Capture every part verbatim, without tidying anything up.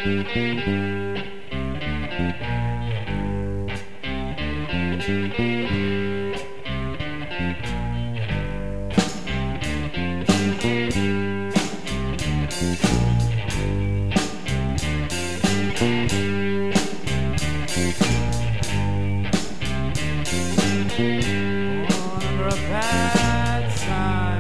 Under a bad sign,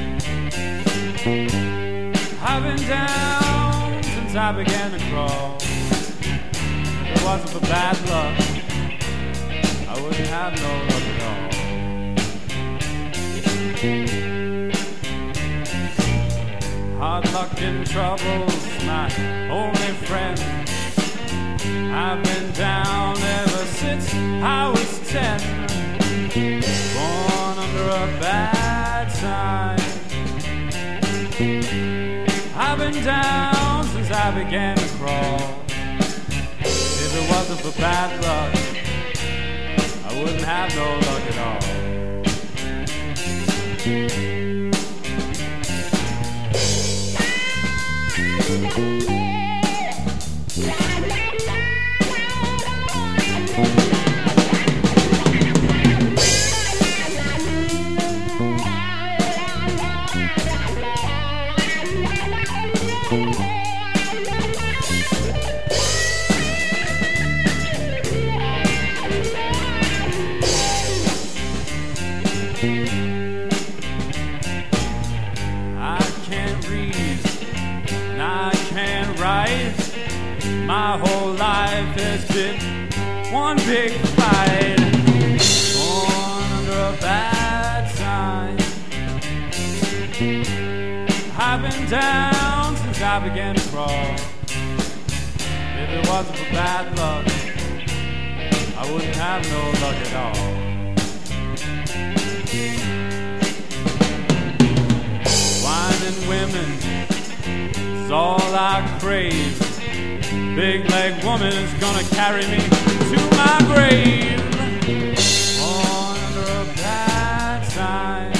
I've been down since I began to crawl. If it wasn't for bad luck, I wouldn't have no luck at all. Hard luck and trouble's my only friend. I've been down ever since I was ten. Born under a bad sign. I've been down since I began to crawl. If it wasn't for bad luck, I wouldn't have no luck at all. I can't read and I can't write. My whole life has been one big fight. Born under a bad sign. I've been down since I began to crawl. If it wasn't for bad luck, I wouldn't have no luck at all. Wine and women is all I crave. Big leg woman is gonna carry me to my grave. Born under a bad sign.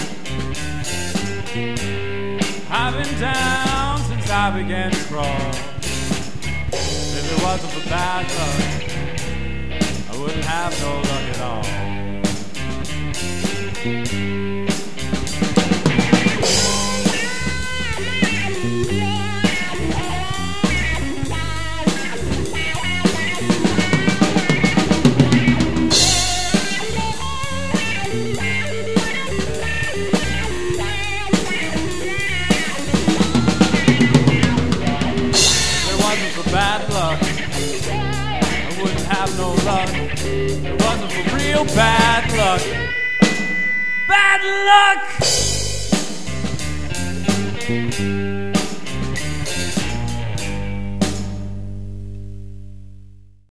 I've been down since I began to crawl. If it wasn't for bad luck, I wouldn't have no luck at all. Bad luck, I wouldn't have no luck. It wasn't for real bad luck. Bad luck!